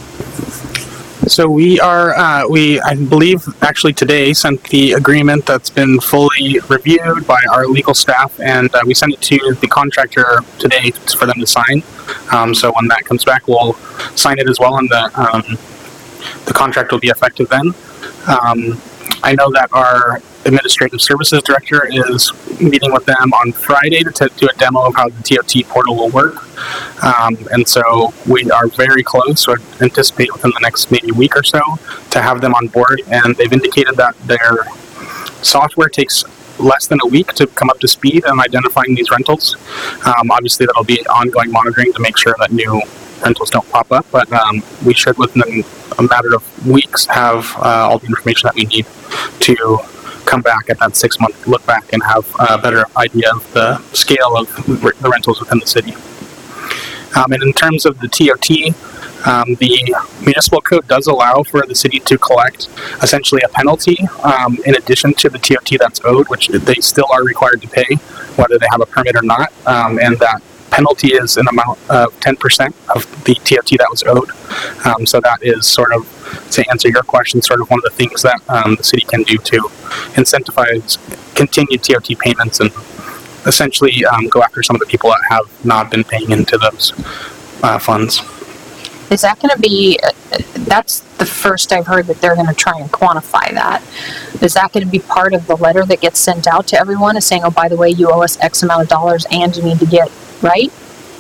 So we are, uh, we, I believe, actually today sent the agreement that's been fully reviewed by our legal staff, and uh, we sent it to the contractor today for them to sign. Um, so when that comes back, we'll sign it as well, and the, um, the contract will be effective then. Um, I know that our administrative services director is meeting with them on Friday to t- do a demo of how the T O T portal will work. Um, and so we are very close, so I anticipate within the next maybe week or so to have them on board. And they've indicated that their software takes less than a week to come up to speed on identifying these rentals. Um, obviously, that'll be ongoing monitoring to make sure that new rentals don't pop up, but um, we should within a matter of weeks have uh, all the information that we need to come back at that six month look back and have a better idea of the scale of the rentals within the city. Um, and in terms of the T O T, um, the municipal code does allow for the city to collect essentially a penalty um, in addition to the T O T that's owed, which they still are required to pay whether they have a permit or not, um, and that penalty is an amount of ten percent of the T O T that was owed. Um, so that is sort of, to answer your question, sort of one of the things that um, the city can do to incentivize continued T O T payments and essentially um, go after some of the people that have not been paying into those uh, funds. Is that going to be, uh, that's the first I've heard that they're going to try and quantify that. Is that going to be part of the letter that gets sent out to everyone, is saying, oh, by the way, you owe us X amount of dollars and you need to get right?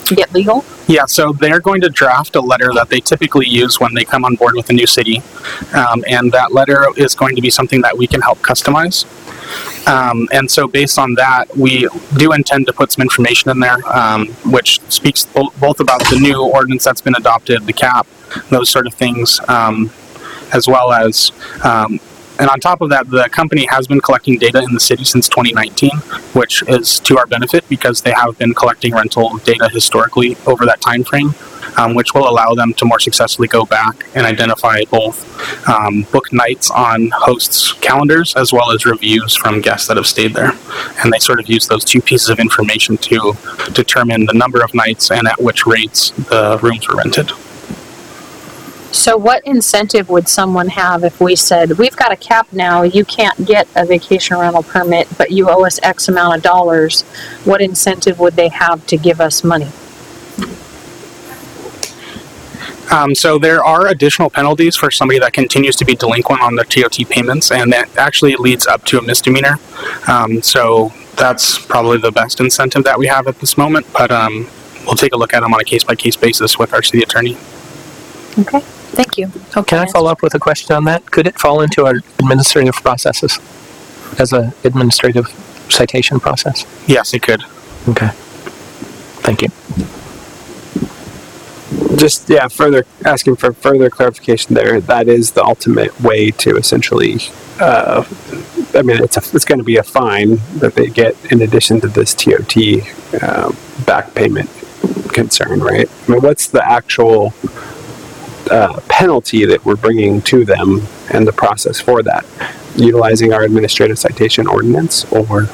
get legal? Yeah, so they're going to draft a letter that they typically use when they come on board with a new city. Um, and that letter is going to be something that we can help customize. Um, and so based on that, we do intend to put some information in there, um, which speaks bo- both about the new ordinance that's been adopted, the cap, those sort of things, um, as well as, um, and on top of that, the company has been collecting data in the city since twenty nineteen, which is to our benefit because they have been collecting rental data historically over that time frame, um, which will allow them to more successfully go back and identify both um, book nights on hosts' calendars as well as reviews from guests that have stayed there. And they sort of use those two pieces of information to determine the number of nights and at which rates the rooms were rented. So what incentive would someone have if we said, we've got a cap now, you can't get a vacation rental permit, but you owe us X amount of dollars? What incentive would they have to give us money? Um, so there are additional penalties for somebody that continues to be delinquent on their T O T payments, and that actually leads up to a misdemeanor. Um, so that's probably the best incentive that we have at this moment, but um, we'll take a look at them on a case-by-case basis with our city attorney. Okay, thank you. Okay. Can I follow up with a question on that? Could it fall into our administrative processes as an administrative citation process? Yes, it could. Okay. Thank you. Just, yeah, further asking for further clarification there. That is the ultimate way to essentially, uh, I mean, it's a, it's going to be a fine that they get in addition to this T O T uh, back payment concern, right? I mean, what's the actual uh, penalty that we're bringing to them and the process for that? Utilizing our administrative citation ordinance, or?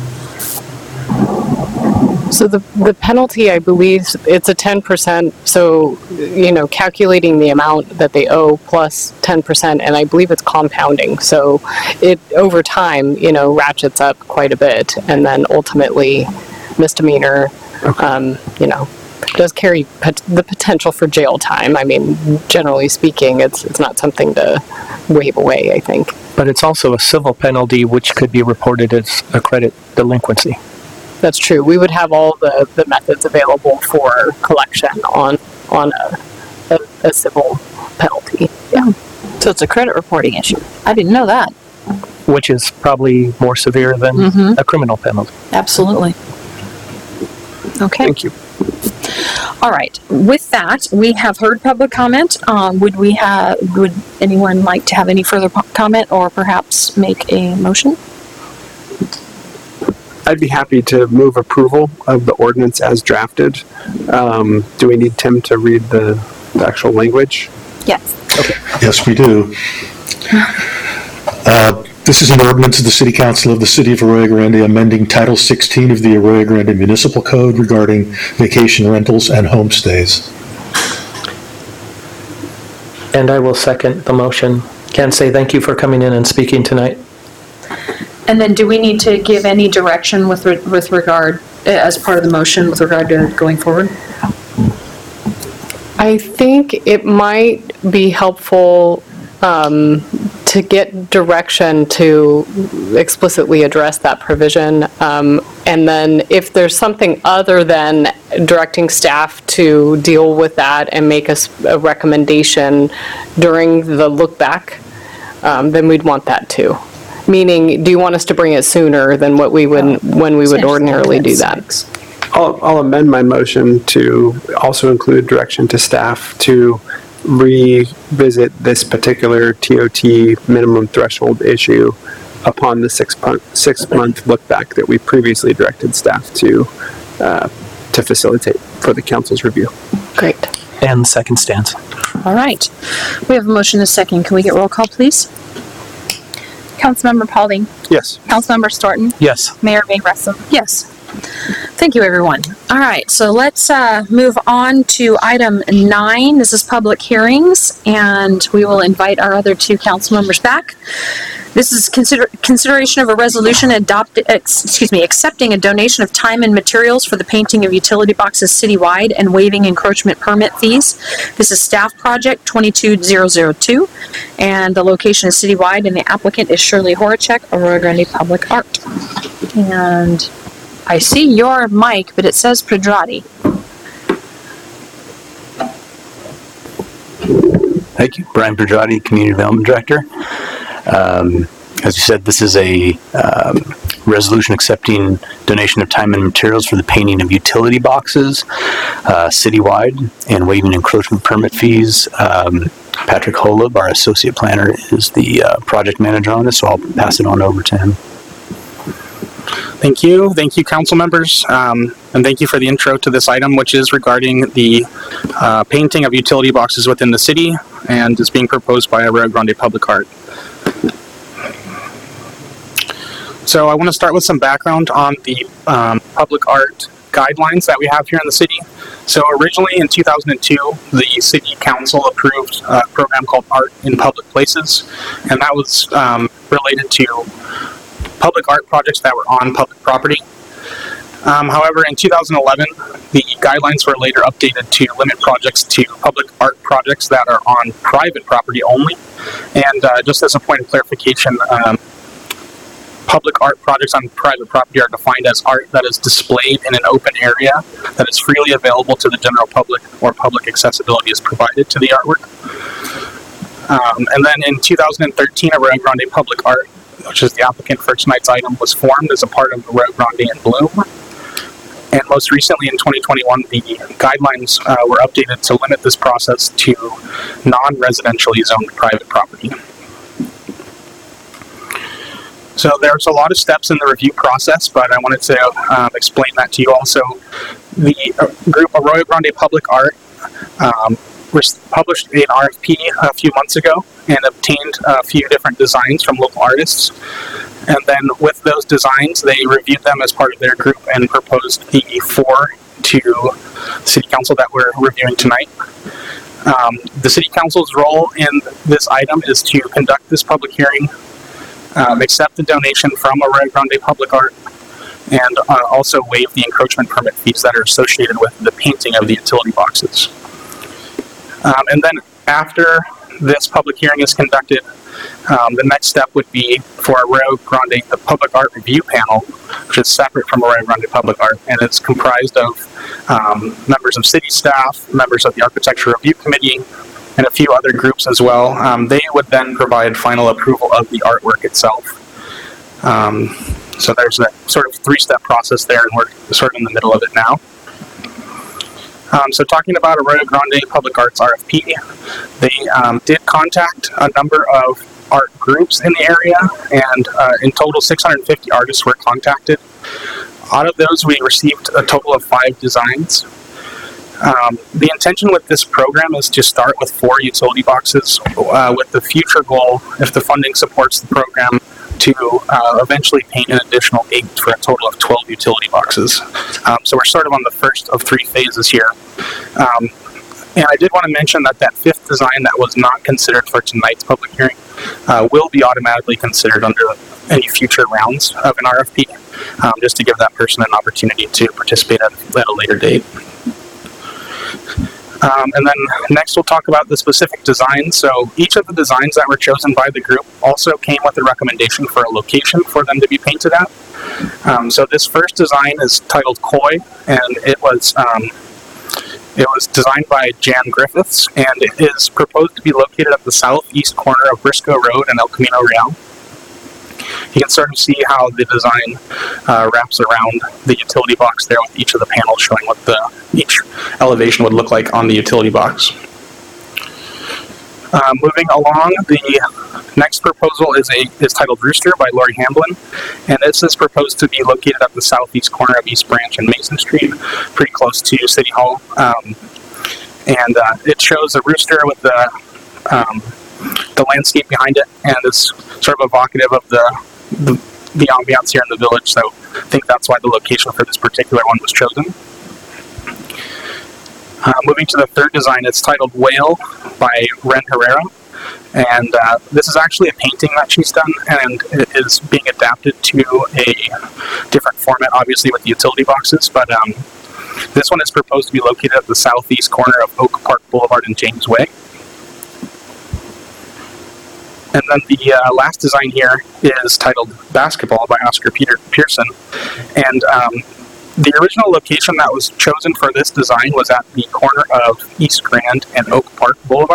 So the, the penalty, I believe, it's a ten percent, so, you know, calculating the amount that they owe plus ten percent, and I believe it's compounding. So it, over time, you know, ratchets up quite a bit, and then ultimately misdemeanor, um, you know, does carry pot- the potential for jail time. I mean, generally speaking, it's it's not something to wave away, I think. But it's also a civil penalty, which could be reported as a credit delinquency. That's true. We would have all the, the methods available for collection on on a, a, a civil penalty. Yeah. So it's a credit reporting issue. I didn't know that. Which is probably more severe than Mhm. a criminal penalty. Absolutely. Okay. Thank you. All right. With that, we have heard public comment. Um, would we have? Would anyone like to have any further po- comment, or perhaps make a motion? I'd be happy to move approval of the ordinance as drafted. Um, do we need Tim to read the, the actual language? Yes. Okay. Yes, we do. Uh, This is an ordinance of the City Council of the City of Arroyo Grande amending Title sixteen of the Arroyo Grande Municipal Code regarding vacation rentals and homestays. And I will second the motion. Can say thank you for coming in and speaking tonight. And then do we need to give any direction with re- with regard, uh, as part of the motion, with regard to going forward? I think it might be helpful um, to get direction to explicitly address that provision. Um, and then if there's something other than directing staff to deal with that and make us a recommendation during the look back, um, then we'd want that too. Meaning, do you want us to bring it sooner than what we would, when we would ordinarily do that? I'll, I'll amend my motion to also include direction to staff to revisit this particular T O T minimum threshold issue upon the six month, six month look back that we previously directed staff to, uh, to facilitate for the council's review. Great. And the second stands. All right. We have a motion and a second. Can we get roll call, please? Councilmember Paulding. Yes. Councilmember Storton. Yes. Mayor Van Gressel. Yes. Thank you, everyone. All right, so let's uh, move on to item nine. This is public hearings, and we will invite our other two council members back. This is consider consideration of a resolution adopted, ex, excuse me, accepting a donation of time and materials for the painting of utility boxes citywide and waiving encroachment permit fees. This is staff project twenty-two thousand two, and the location is citywide, and the applicant is Shirley Horacek, Arroyo Grande Public Art. And I see your mic, but it says Pedrati. Thank you. Brian Bergiotti, Community Development Director. Um, as you said, this is a um, resolution accepting donation of time and materials for the painting of utility boxes uh, citywide and waiving encroachment permit fees. Um, Patrick Holub, our associate planner, is the uh, project manager on this, so I'll pass it on over to him. Thank you. Thank you, council members. Um, and thank you for the intro to this item, which is regarding the uh, painting of utility boxes within the city and is being proposed by Arroyo Grande Public Art. So I want to start with some background on the um, public art guidelines that we have here in the city. So originally in two thousand two, the city council approved a program called Art in Public Places, and that was um, related to public art projects that were on public property. Um, however, in two thousand eleven, the guidelines were later updated to limit projects to public art projects that are on private property only. And uh, just as a point of clarification, um, public art projects on private property are defined as art that is displayed in an open area that is freely available to the general public or public accessibility is provided to the artwork. Um, and then in two thousand thirteen, Arroyo Grande Public Art, which is the applicant for tonight's item, was formed as a part of Arroyo Grande and Bloom. And most recently in twenty twenty-one, the guidelines uh, were updated to limit this process to non-residentially zoned private property. So there's a lot of steps in the review process, but I wanted to um, explain that to you also. The uh, group Arroyo Grande Public Art um, published an R F P a few months ago and obtained a few different designs from local artists. And then with those designs, they reviewed them as part of their group and proposed the four to City Council that we're reviewing tonight. Um, the City Council's role in this item is to conduct this public hearing, um, accept the donation from Arroyo Grande Public Art, and uh, also waive the encroachment permit fees that are associated with the painting of the utility boxes. Um, and then after this public hearing is conducted, um, the next step would be for Arroyo Grande, the Public Art Review Panel, which is separate from Arroyo Grande Public Art, and it's comprised of um, members of city staff, members of the Architecture Review Committee, and a few other groups as well. Um, they would then provide final approval of the artwork itself. Um, so there's a sort of three-step process there, and we're sort of in the middle of it now. Um, so talking about Arroyo Grande Public Arts R F P, they um, did contact a number of art groups in the area, and uh, in total six hundred fifty artists were contacted. Out of those, we received a total of five designs. Um, the intention with this program is to start with four utility boxes, uh, with the future goal, if the funding supports the program, to uh, eventually paint an additional eight for a total of twelve utility boxes. Um, so we're sort of on the first of three phases here. Um, and I did want to mention that that fifth design that was not considered for tonight's public hearing uh, will be automatically considered under any future rounds of an R F P, um, just to give that person an opportunity to participate at, at a later date. Um, and then next we'll talk about the specific designs. So each of the designs that were chosen by the group also came with a recommendation for a location for them to be painted at. Um, so this first design is titled Koi, and it was um, it was designed by Jan Griffiths, and it is proposed to be located at the southeast corner of Briscoe Road and El Camino Real. You can sort of see how the design uh, wraps around the utility box there, with each of the panels showing what the each elevation would look like on the utility box. Uh, moving along, the next proposal is a is titled Rooster by Lori Hamblin, and this is proposed to be located at the southeast corner of East Branch and Mason Street, pretty close to City Hall. Um, and uh, it shows a rooster with the um, the landscape behind it, and is sort of evocative of the, the the ambiance here in the village. So I think that's why the location for this particular one was chosen. Uh, moving to the third design, it's titled Whale by Ren Herrera, and uh, this is actually a painting that she's done, and it is being adapted to a different format, obviously with the utility boxes, but um, this one is proposed to be located at the southeast corner of Oak Park Boulevard and James Way. And then the uh, last design here is titled Basketball by Oscar Peter Pearson. And um, the original location that was chosen for this design was at the corner of East Grand and Oak Park Boulevard.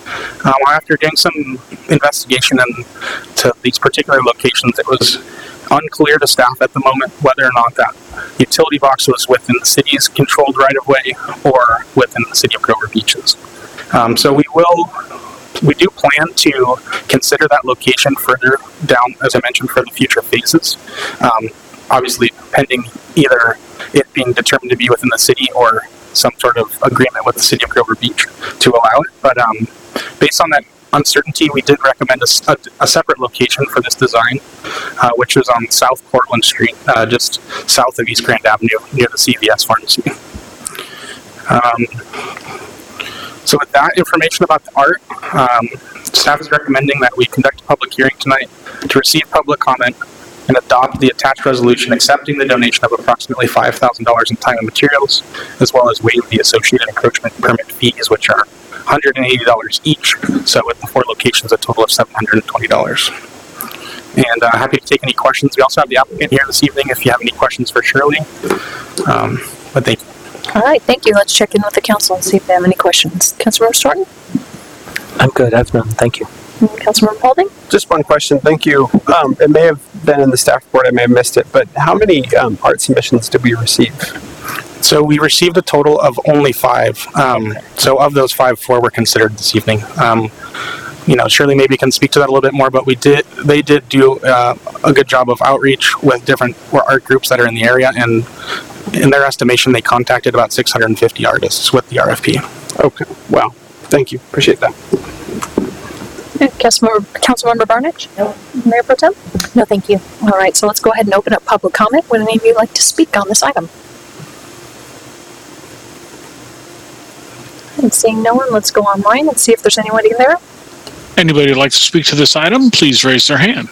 Um, after doing some investigation into these particular locations, it was unclear to staff at the moment whether or not that utility box was within the city's controlled right-of-way or within the city of Grover Beach's. Um, so we will, we do plan to consider that location further down, as I mentioned, for the future phases. Um, obviously, pending either it being determined to be within the city or some sort of agreement with the city of Grover Beach to allow it. But um, based on that uncertainty, we did recommend a, a, a separate location for this design, uh, which is on South Portland Street, uh, just south of East Grand Avenue, near the C V S pharmacy. Um, so with that information about the art, um, staff is recommending that we conduct a public hearing tonight to receive public comment and adopt the attached resolution accepting the donation of approximately five thousand dollars in time and materials, as well as waive the associated encroachment permit fees, which are one hundred eighty dollars each. So with the four locations, a total of seven hundred twenty dollars. And uh, happy to take any questions. We also have the applicant here this evening if you have any questions for Shirley. Um, but thank you. All right, thank you. Let's check in with the council and see if they have any questions. Councilmember Storton? I'm good. I have none. Thank you. Councilmember Paulding? Just one question, thank you. Um, it may have been in the staff report, I may have missed it, but how many um, art submissions did we receive? So we received a total of only five. Um, so of those five, four were considered this evening. Um, you know, Shirley maybe can speak to that a little bit more, but we did, they did do uh, a good job of outreach with different art groups that are in the area, and in their estimation, they contacted about six hundred fifty artists with the R F P. Okay, wow, thank you, appreciate that. Councilmember, Councilmember Barnage? No. Mayor Pro Tem? No, thank you. All right, so let's go ahead and open up public comment. Would any of you like to speak on this item? And seeing no one, let's go online and see if there's anybody there. Anybody who'd like to speak to this item, please raise their hand.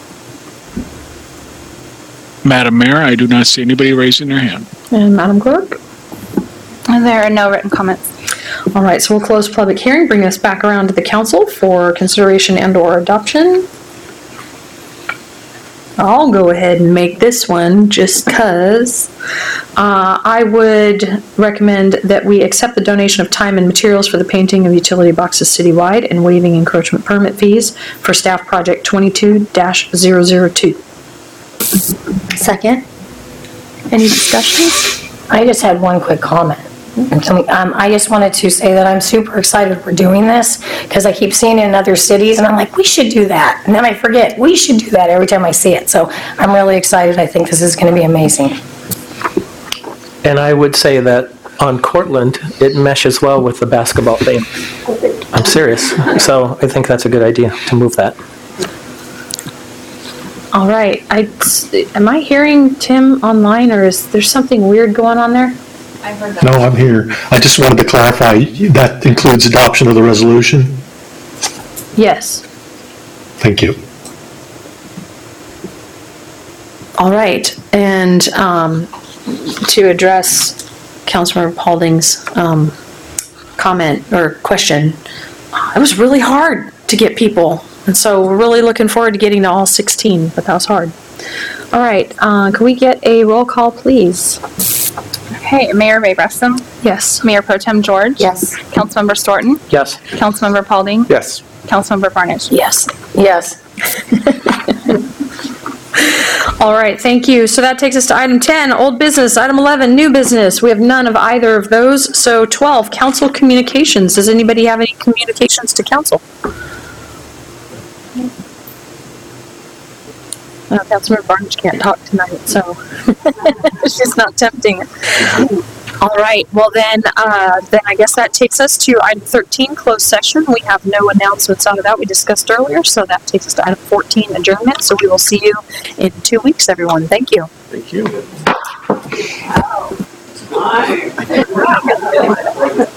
Madam Mayor, I do not see anybody raising their hand. And Madam Clerk? And there are no written comments. All right, so we'll close public hearing, bring us back around to the council for consideration and or adoption. I'll go ahead and make this one just because uh, I would recommend that we accept the donation of time and materials for the painting of utility boxes citywide and waiving encroachment permit fees for staff project twenty-two dash zero zero two. Second. Any discussions? I just had one quick comment. Can we, um, I just wanted to say that I'm super excited we're doing this because I keep seeing it in other cities and I'm like, we should do that. And then I forget, we should do that every time I see it. So I'm really excited. I think this is going to be amazing. And I would say that on Cortland, it meshes well with the basketball theme. I'm serious. So I think that's a good idea to move that. All right. I, am I hearing Tim online or is there something weird going on there? I heard that. No, I'm here. I just wanted to clarify, that includes adoption of the resolution? Yes. Thank you. All right. And um, to address Councilmember Paulding's um, comment or question, it was really hard to get people. And so we're really looking forward to getting to all sixteen, but that was hard. All right. Uh, can we get a roll call, please? Okay, Mayor Ray Russom? Yes. Mayor Pro Tem George? Yes. Councilmember Storton? Yes. Councilmember Paulding? Yes. Councilmember Barnage? Yes. Yes. All right, thank you. So that takes us to item ten, old business. Item eleven, new business. We have none of either of those. So twelve, council communications. Does anybody have any communications to council? Uh, Councilmember Barnage can't talk tonight, so she's not tempting. All right, well then, uh, then I guess that takes us to item thirteen, closed session. We have no announcements out of that we discussed earlier, so that takes us to item fourteen, adjournment. So we will see you in two weeks, everyone. Thank you. Thank you. Oh.